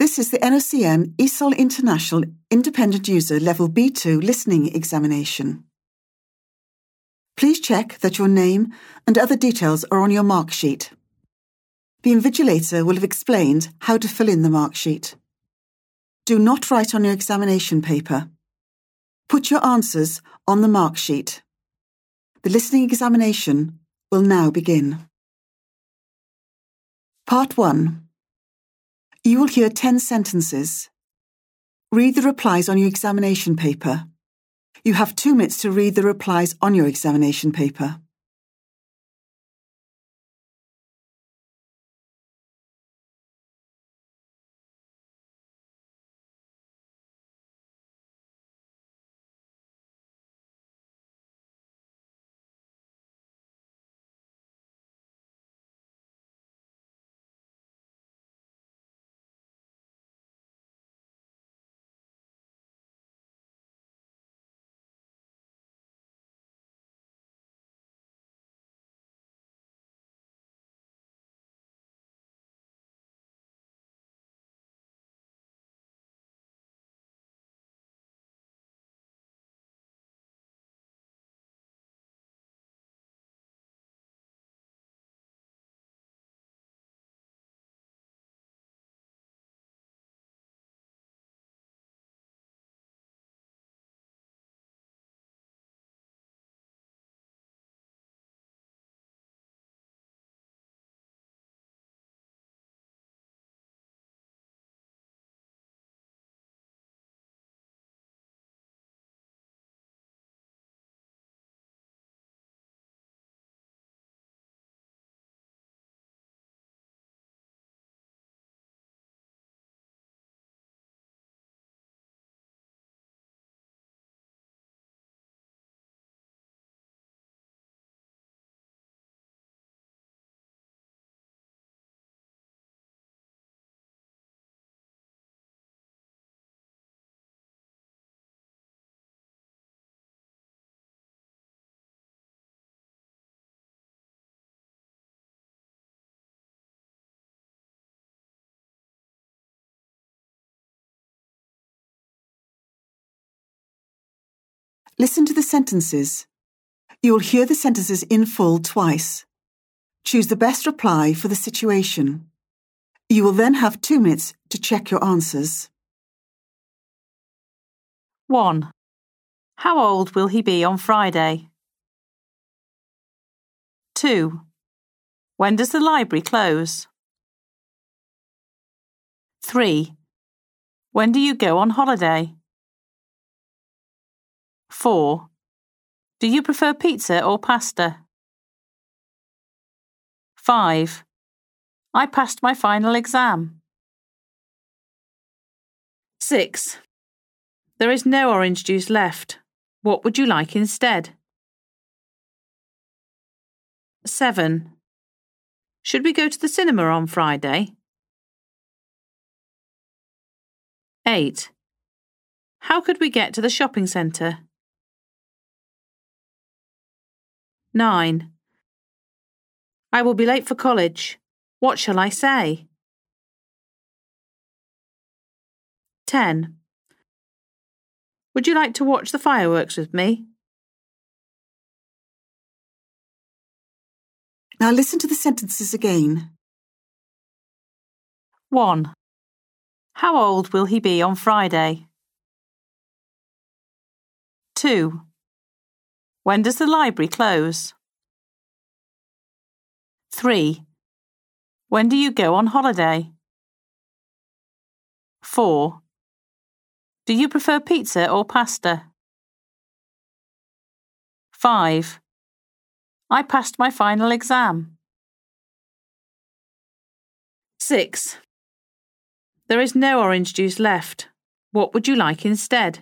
This is the NOCN ESOL International Independent User Level B2 Listening Examination. Please check that your name and other details are on your mark sheet. The invigilator will have explained how to fill in the mark sheet. Do not write on your examination paper. Put your answers on the mark sheet. The listening examination will now begin. Part 1. You will hear 10 sentences. Read the replies on your examination paper. You have 2 minutes to read the replies on your examination paper. Listen to the sentences. You will hear the sentences in full twice. Choose the best reply for the situation. You will then have 2 minutes to check your answers. 1. How old will he be on Friday? 2. When does the library close? 3. When do you go on holiday? 4. Do you prefer pizza or pasta? 5. I passed my final exam. 6. There is no orange juice left. What would you like instead? 7. Should we go to the cinema on Friday? 8. How could we get to the shopping centre? 9. I will be late for college. What shall I say? 10. Would you like to watch the fireworks with me? Now listen to the sentences again. 1. How old will he be on Friday? 2. When does the library close? 3. When do you go on holiday? 4. Do you prefer pizza or pasta? 5. I passed my final exam. 6. There is no orange juice left. What would you like instead?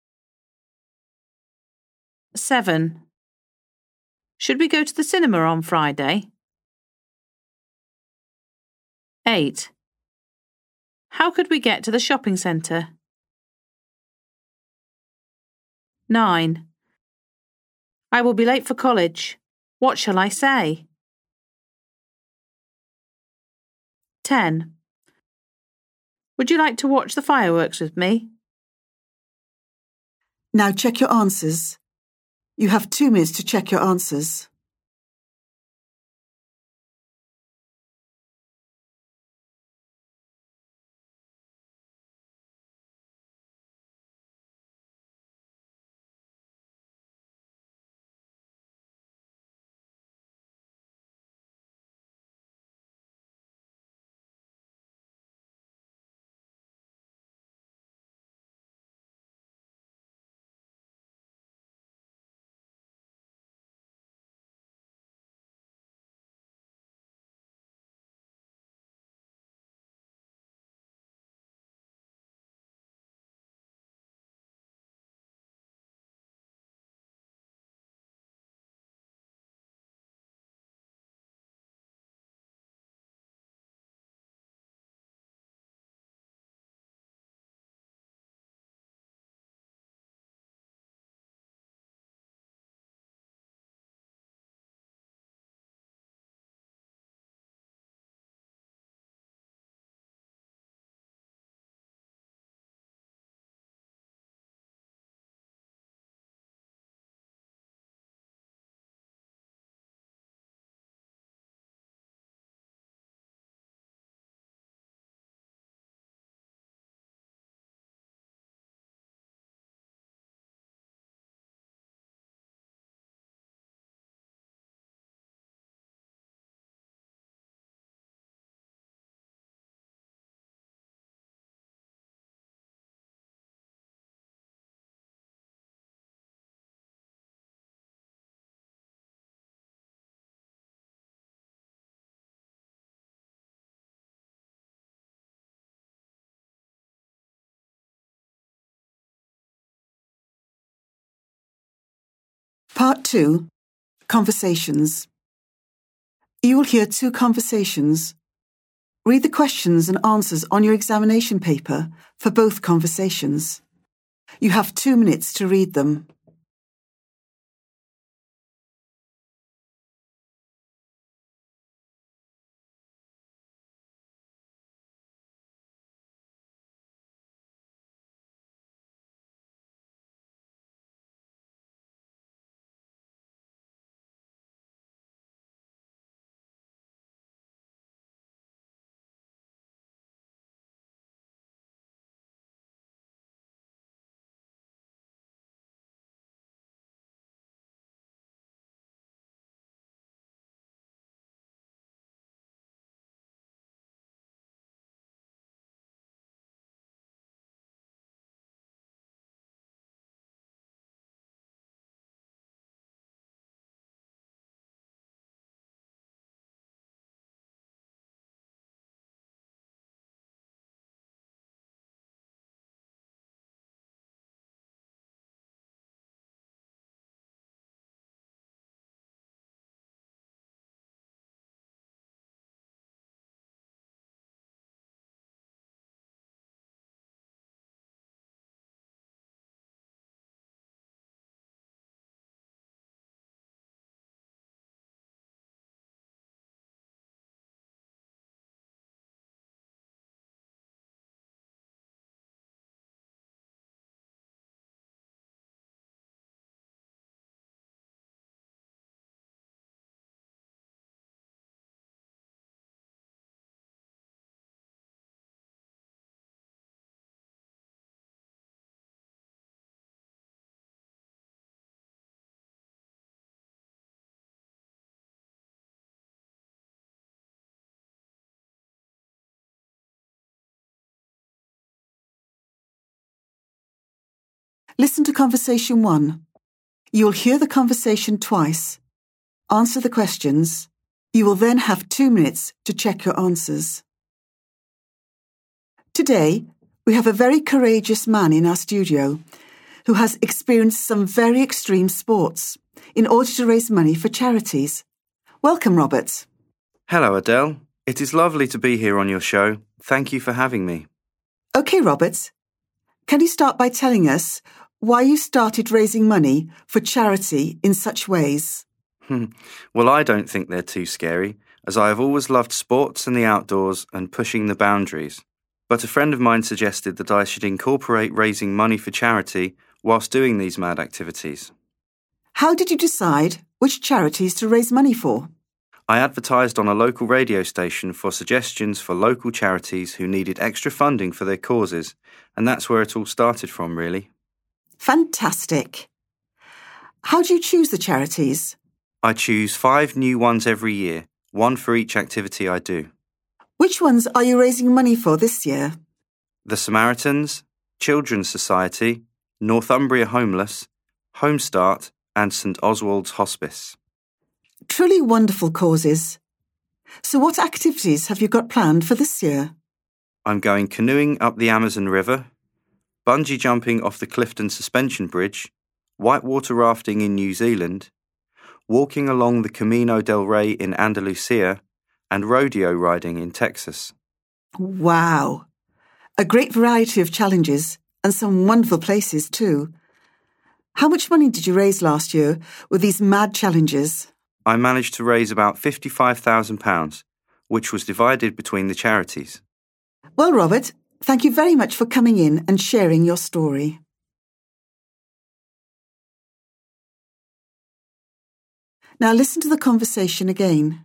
7. Should we go to the cinema on Friday? 8. How could we get to the shopping centre? 9. I will be late for college. What shall I say? 10. Would you like to watch the fireworks with me? Now check your answers. You have 2 minutes to check your answers. Part 2. Conversations. You will hear 2 conversations. Read the questions and answers on your examination paper for both conversations. You have 2 minutes to read them. Listen to conversation 1. You'll hear the conversation twice. Answer the questions. You will then have 2 minutes to check your answers. Today, we have a very courageous man in our studio who has experienced some very extreme sports in order to raise money for charities. Welcome, Robert. Hello, Adele. It is lovely to be here on your show. Thank you for having me. OK, Robert. Can you start by telling us why you started raising money for charity in such ways? Well, I don't think they're too scary, as I have always loved sports and the outdoors and pushing the boundaries. but a friend of mine suggested that I should incorporate raising money for charity whilst doing these mad activities. How did you decide which charities to raise money for? I advertised on a local radio station for suggestions for local charities who needed extra funding for their causes, and that's where it all started from, really. Fantastic. How do you choose the charities? I choose 5 new ones every year, one for each activity I do. Which ones are you raising money for this year? The Samaritans, Children's Society, Northumbria Homeless, Home Start, and St Oswald's Hospice. Truly wonderful causes. So what activities have you got planned for this year? I'm going canoeing up the Amazon River, bungee jumping off the Clifton Suspension Bridge, whitewater rafting in New Zealand, walking along the Camino del Rey in Andalusia, and rodeo riding in Texas. Wow! A great variety of challenges and some wonderful places too. How much money did you raise last year with these mad challenges? I managed to raise about £55,000, which was divided between the charities. Well, Robert, thank you very much for coming in and sharing your story. Now listen to the conversation again.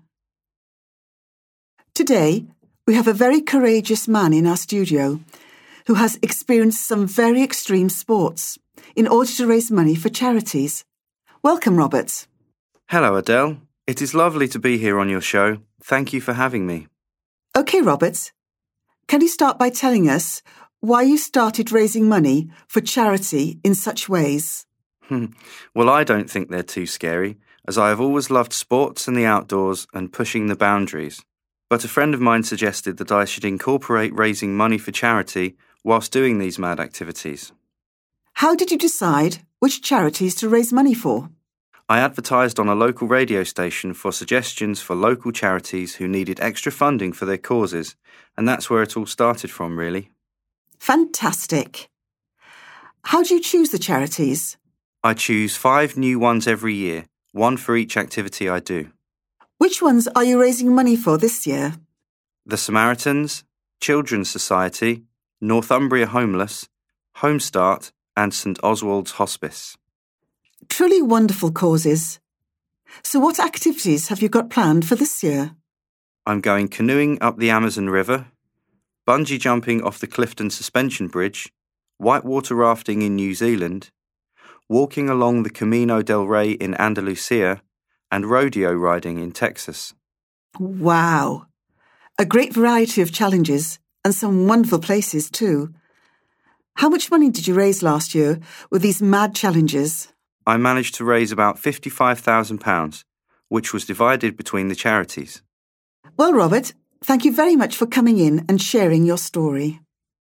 Today, we have a very courageous man in our studio who has experienced some very extreme sports in order to raise money for charities. Welcome, Robert. Hello, Adele. It is lovely to be here on your show. Thank you for having me. OK, Robert. Can you start by telling us why you started raising money for charity in such ways? Well, I don't think they're too scary, as I have always loved sports and the outdoors and pushing the boundaries. But a friend of mine suggested that I should incorporate raising money for charity whilst doing these mad activities. How did you decide which charities to raise money for? I advertised on a local radio station for suggestions for local charities who needed extra funding for their causes, and that's where it all started from, really. Fantastic. How do you choose the charities? I choose 5 new ones every year, one for each activity I do. Which ones are you raising money for this year? The Samaritans, Children's Society, Northumbria Homeless, Home Start, and St Oswald's Hospice. Truly wonderful causes. So what activities have you got planned for this year? I'm going canoeing up the Amazon River, bungee jumping off the Clifton Suspension Bridge, whitewater rafting in New Zealand, walking along the Camino del Rey in Andalusia, and rodeo riding in Texas. Wow! A great variety of challenges and some wonderful places too. How much money did you raise last year with these mad challenges? I managed to raise about £55,000, which was divided between the charities. Well, Robert, thank you very much for coming in and sharing your story.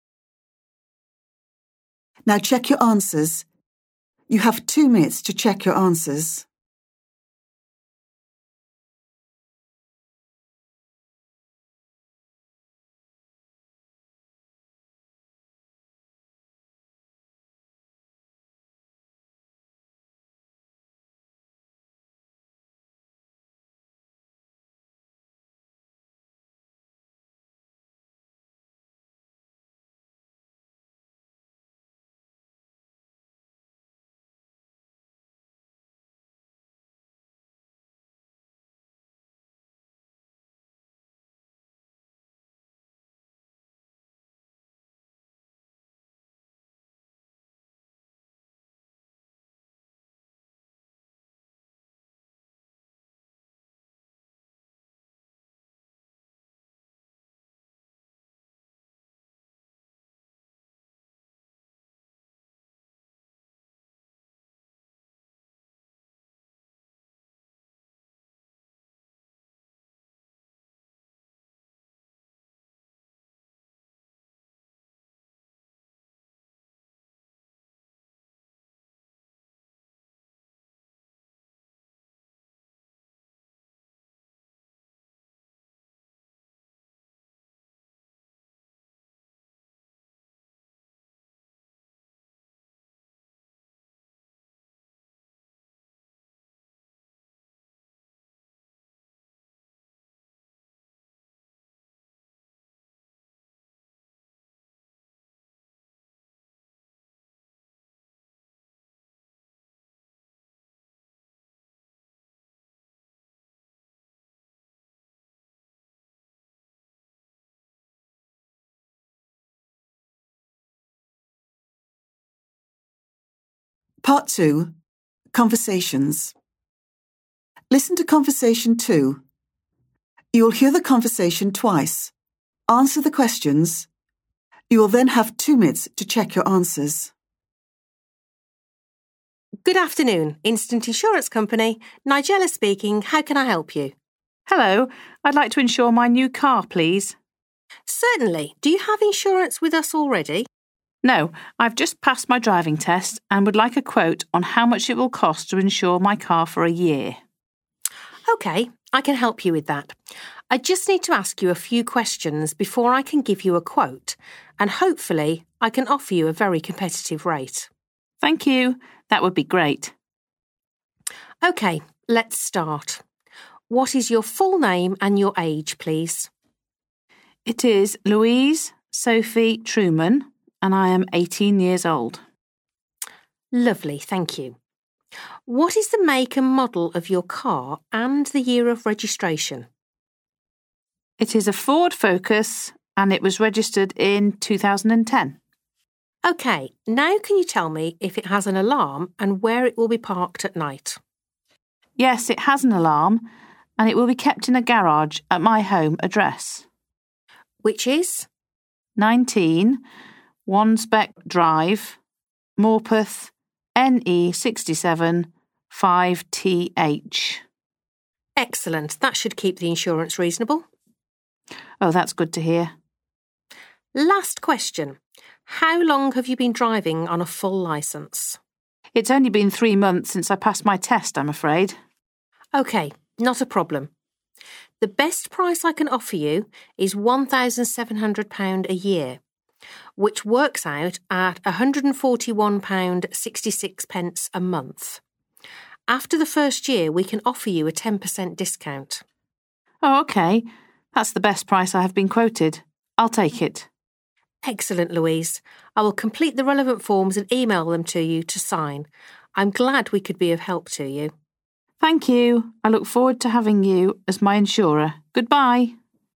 Now check your answers. You have 2 minutes to check your answers. Part 2. Conversations. Listen to Conversation 2. You will hear the conversation twice. Answer the questions. You will then have 2 minutes to check your answers. Good afternoon, Instant Insurance Company. Nigella speaking. How can I help you? Hello, I'd like to insure my new car, please. Certainly. Do you have insurance with us already? No, I've just passed my driving test and would like a quote on how much it will cost to insure my car for a year. OK, I can help you with that. I just need to ask you a few questions before I can give you a quote, and hopefully I can offer you a very competitive rate. Thank you. That would be great. OK, let's start. What is your full name and your age, please? It is Louise Sophie Truman, and I am 18 years old. Lovely, thank you. What is the make and model of your car and the year of registration? It is a Ford Focus, and it was registered in 2010. OK, now can you tell me if it has an alarm and where it will be parked at night? Yes, it has an alarm, and it will be kept in a garage at my home address. Which is? 19 Wansbeck Drive, Morpeth, NE67 5TH. Excellent, that should keep the insurance reasonable. Oh, that's good to hear. Last question. How long have you been driving on a full licence? It's only been 3 months since I passed my test, I'm afraid. OK, not a problem. The best price I can offer you is £1,700 a year, which works out at £141.66 a month. After the first year, we can offer you a 10% discount. Oh, OK. That's the best price I have been quoted. I'll take it. Excellent, Louise. I will complete the relevant forms and email them to you to sign. I'm glad we could be of help to you. Thank you. I look forward to having you as my insurer. Goodbye.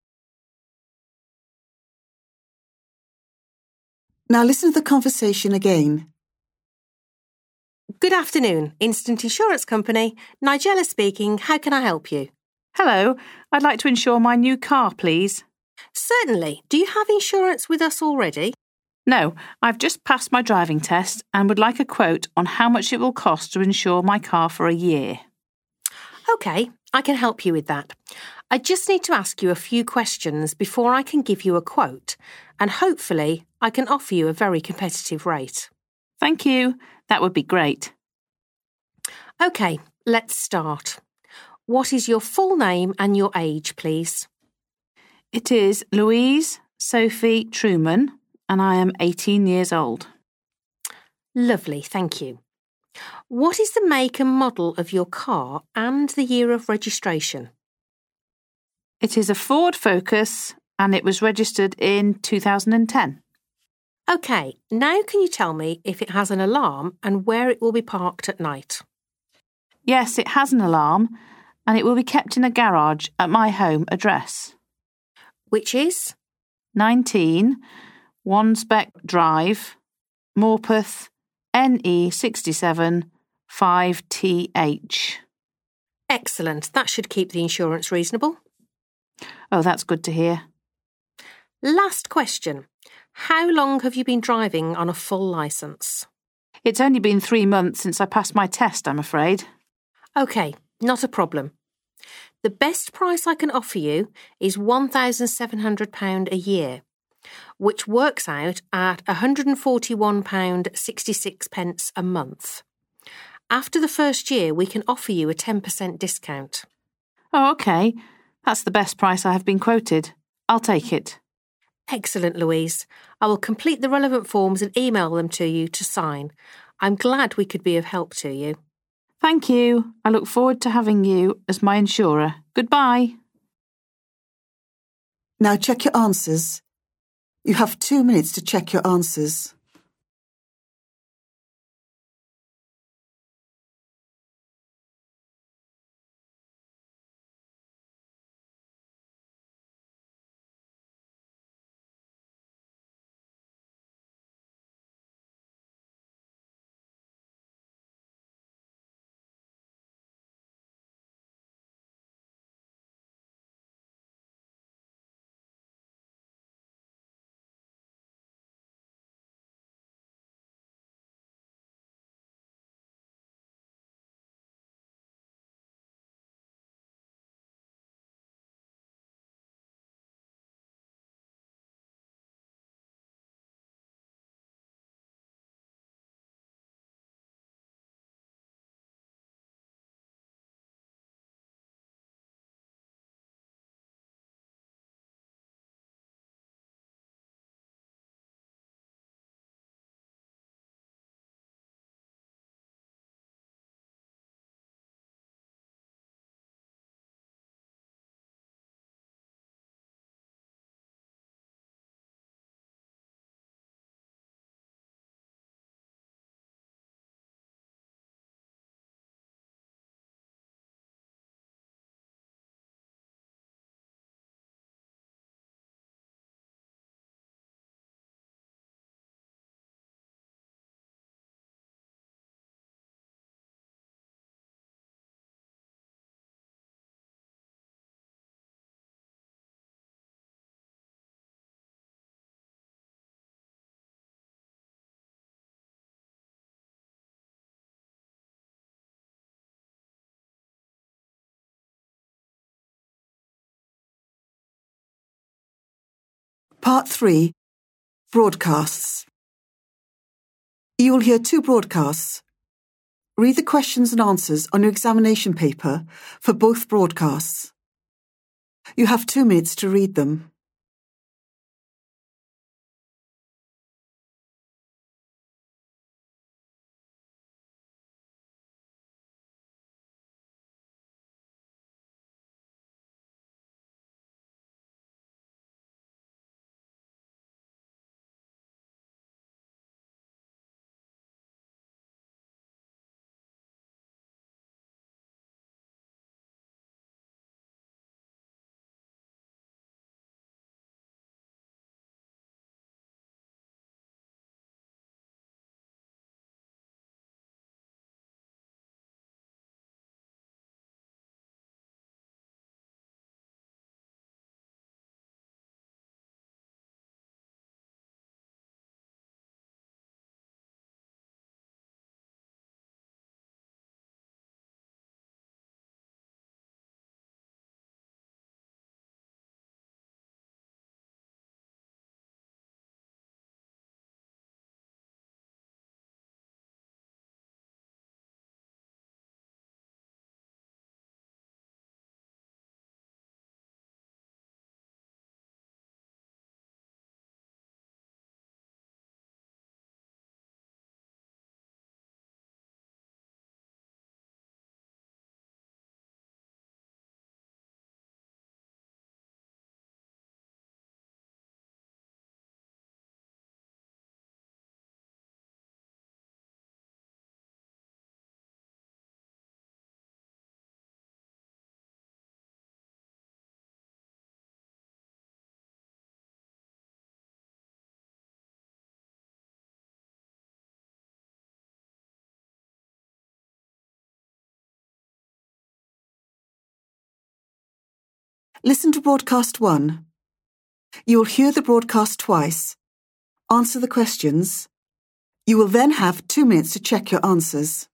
Now listen to the conversation again. Good afternoon, Instant Insurance Company. Nigella speaking. How can I help you? Hello, I'd like to insure my new car, please. Certainly. Do you have insurance with us already? No, I've just passed my driving test and would like a quote on how much it will cost to insure my car for a year. OK, I can help you with that. I just need to ask you a few questions before I can give you a quote, and hopefully I can offer you a very competitive rate. Thank you. That would be great. OK, let's start. What is your full name and your age, please? It is Louise Sophie Truman, and I am 18 years old. Lovely, thank you. What is the make and model of your car and the year of registration? It is a Ford Focus, and it was registered in 2010. OK, now can you tell me if it has an alarm and where it will be parked at night? Yes, it has an alarm, and it will be kept in a garage at my home address. Which is? 19 Wansbeck Drive, Morpeth, NE67 5TH. Excellent, that should keep the insurance reasonable. Oh, that's good to hear. Last question. How long have you been driving on a full licence? It's only been 3 months since I passed my test, I'm afraid. OK, not a problem. The best price I can offer you is £1,700 a year, which works out at £141.66 a month. After the first year, we can offer you a 10% discount. Oh, OK. That's the best price I have been quoted. I'll take it. Excellent, Louise. I will complete the relevant forms and email them to you to sign. I'm glad we could be of help to you. Thank you. I look forward to having you as my insurer. Goodbye. Now check your answers. You have 2 minutes to check your answers. Part 3. Broadcasts. You will hear 2 broadcasts. Read the questions and answers on your examination paper for both broadcasts. You have 2 minutes to read them. Listen to broadcast 1. You will hear the broadcast twice. Answer the questions. You will then have 2 minutes to check your answers.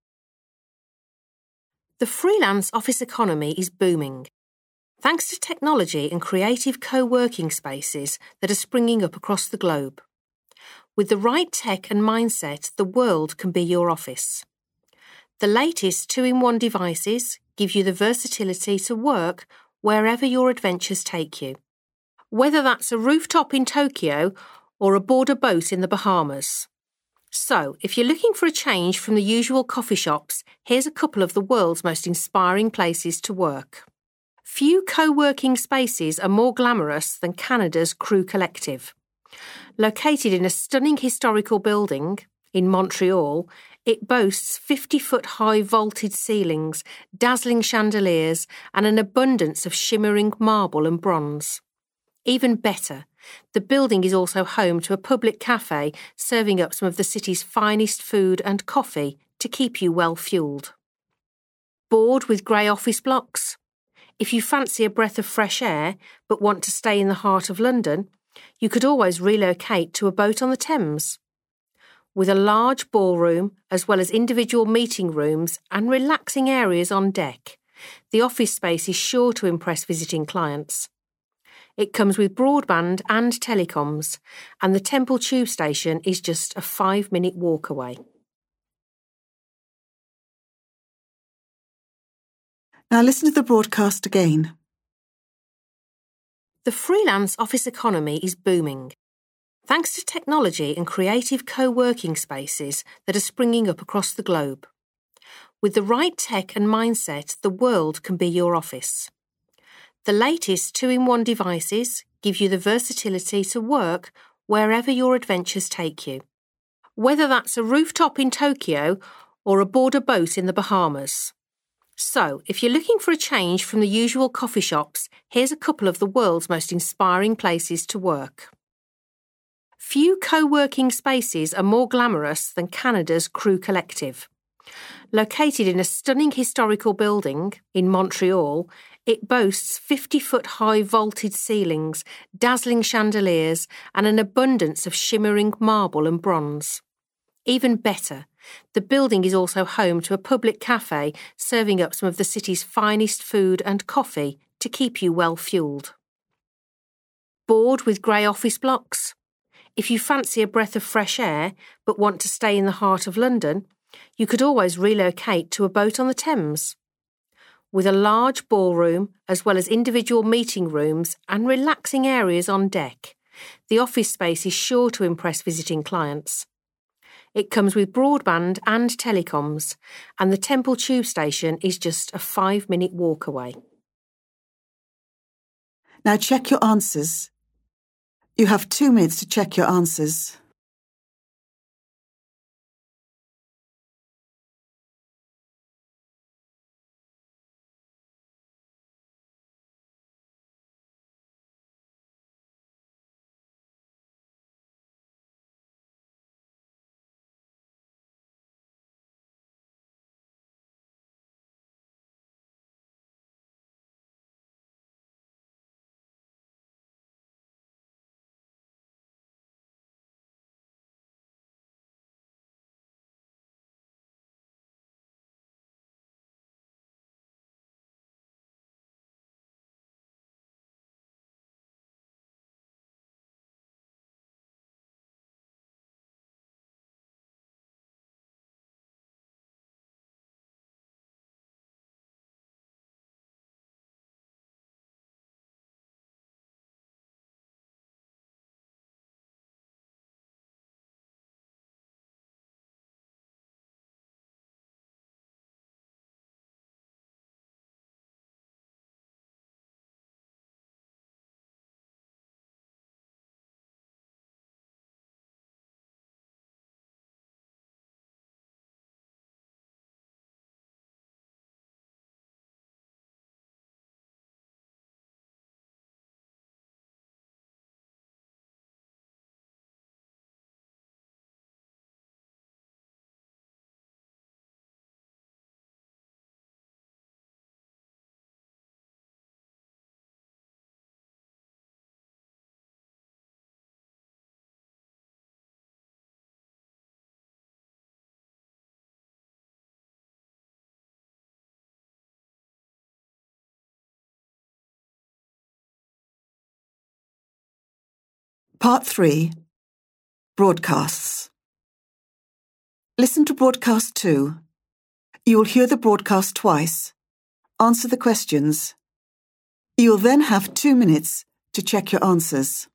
The freelance office economy is booming. Thanks to technology and creative co-working spaces that are springing up across the globe. With the right tech and mindset, the world can be your office. The latest 2-in-1 devices give you the versatility to work wherever your adventures take you. Whether that's a rooftop in Tokyo or aboard a boat in the Bahamas. So, if you're looking for a change from the usual coffee shops, here's a couple of the world's most inspiring places to work. Few co-working spaces are more glamorous than Canada's Crew Collective. Located in a stunning historical building in Montreal, it boasts 50-foot-high vaulted ceilings, dazzling chandeliers, and an abundance of shimmering marble and bronze. Even better, the building is also home to a public cafe serving up some of the city's finest food and coffee to keep you well-fueled. Bored with grey office blocks? If you fancy a breath of fresh air but want to stay in the heart of London, you could always relocate to a boat on the Thames. With a large ballroom, as well as individual meeting rooms and relaxing areas on deck, the office space is sure to impress visiting clients. It comes with broadband and telecoms, and the Temple Tube Station is just a 5-minute walk away. Now listen to the broadcast again. The freelance office economy is booming. Thanks to technology and creative co-working spaces that are springing up across the globe. With the right tech and mindset, the world can be your office. The latest 2-in-1 devices give you the versatility to work wherever your adventures take you. Whether that's a rooftop in Tokyo or aboard a boat in the Bahamas. So, if you're looking for a change from the usual coffee shops, here's a couple of the world's most inspiring places to work. Few co-working spaces are more glamorous than Canada's Crew Collective. Located in a stunning historical building in Montreal, it boasts 50-foot-high vaulted ceilings, dazzling chandeliers, and an abundance of shimmering marble and bronze. Even better, the building is also home to a public cafe serving up some of the city's finest food and coffee to keep you well-fueled. Bored with grey office blocks? If you fancy a breath of fresh air but want to stay in the heart of London, you could always relocate to a boat on the Thames. With a large ballroom as well as individual meeting rooms and relaxing areas on deck, the office space is sure to impress visiting clients. It comes with broadband and telecoms, and the Temple Tube Station is just a 5-minute walk away. Now check your answers. You have 2 minutes to check your answers. Part 3. Broadcasts. Listen to broadcast 2. You will hear the broadcast twice. Answer the questions. You will then have 2 minutes to check your answers.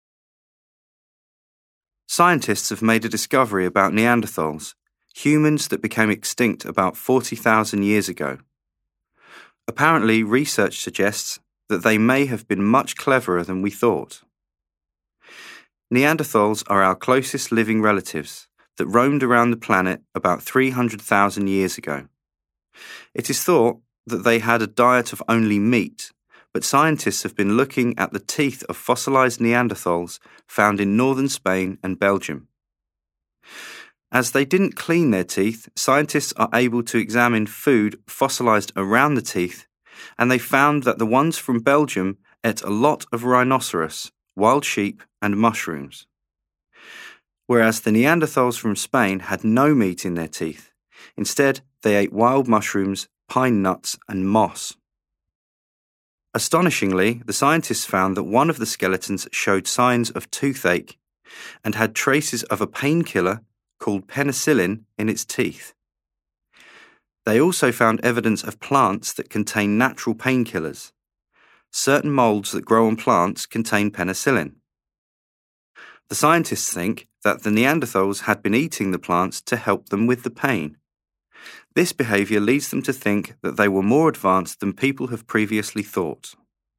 Scientists have made a discovery about Neanderthals, humans that became extinct about 40,000 years ago. Apparently, research suggests that they may have been much cleverer than we thought. Neanderthals are our closest living relatives that roamed around the planet about 300,000 years ago. It is thought that they had a diet of only meat, but scientists have been looking at the teeth of fossilized Neanderthals found in northern Spain and Belgium. As they didn't clean their teeth, scientists are able to examine food fossilized around the teeth, and they found that the ones from Belgium ate a lot of rhinoceros, wild sheep, and mushrooms, whereas the Neanderthals from Spain had no meat in their teeth. Instead, they ate wild mushrooms, pine nuts, and moss. Astonishingly, the scientists found that one of the skeletons showed signs of toothache and had traces of a painkiller called penicillin in its teeth. They also found evidence of plants that contain natural painkillers. Certain molds that grow on plants contain penicillin. The scientists think that the Neanderthals had been eating the plants to help them with the pain. This behaviour leads them to think that they were more advanced than people have previously thought.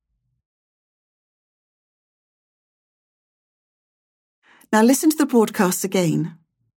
Now listen to the broadcasts again.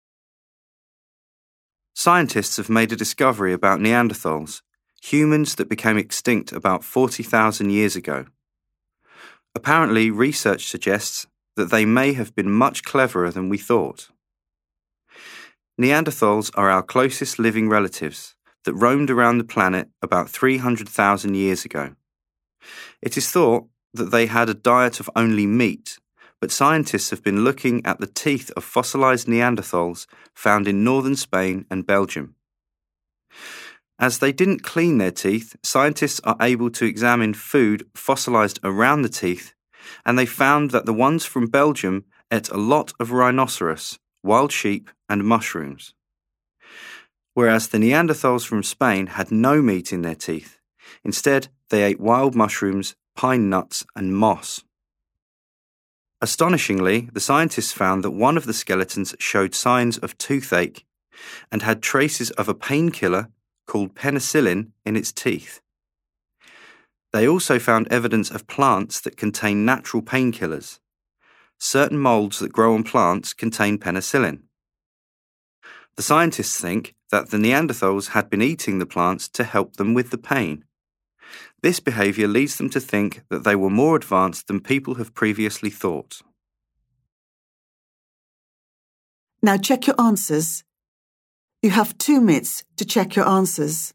Scientists have made a discovery about Neanderthals, humans that became extinct about 40,000 years ago. Apparently, research suggests that they may have been much cleverer than we thought. Neanderthals are our closest living relatives that roamed around the planet about 300,000 years ago. It is thought that they had a diet of only meat, but scientists have been looking at the teeth of fossilized Neanderthals found in northern Spain and Belgium. As they didn't clean their teeth, scientists are able to examine food fossilized around the teeth, and they found that the ones from Belgium ate a lot of rhinoceros, wild sheep, and mushrooms, whereas the Neanderthals from Spain had no meat in their teeth. Instead, they ate wild mushrooms, pine nuts, and moss. Astonishingly, the scientists found that one of the skeletons showed signs of toothache and had traces of a painkiller called penicillin in its teeth. They also found evidence of plants that contain natural painkillers. Certain molds that grow on plants contain penicillin. The scientists think that the Neanderthals had been eating the plants to help them with the pain. This behaviour leads them to think that they were more advanced than people have previously thought. Now check your answers. You have 2 minutes to check your answers.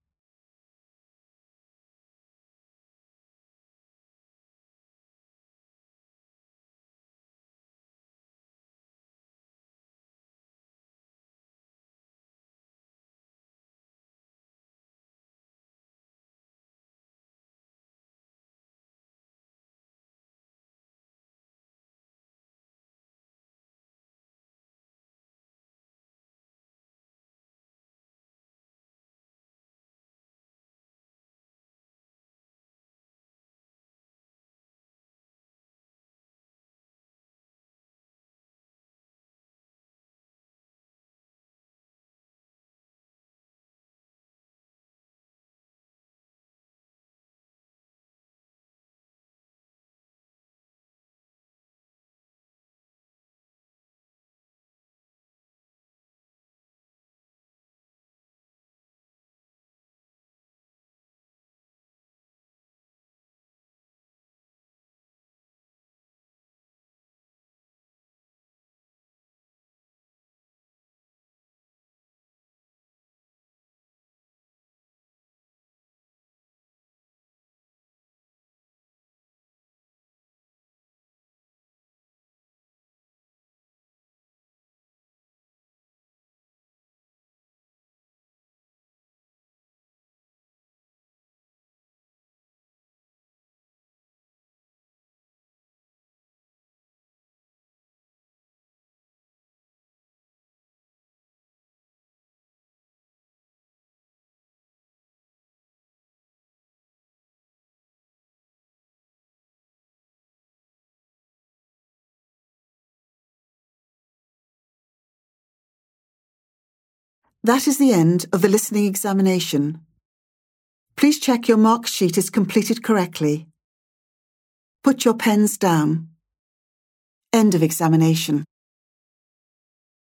That is the end of the listening examination. Please check your mark sheet is completed correctly. Put your pens down. End of examination.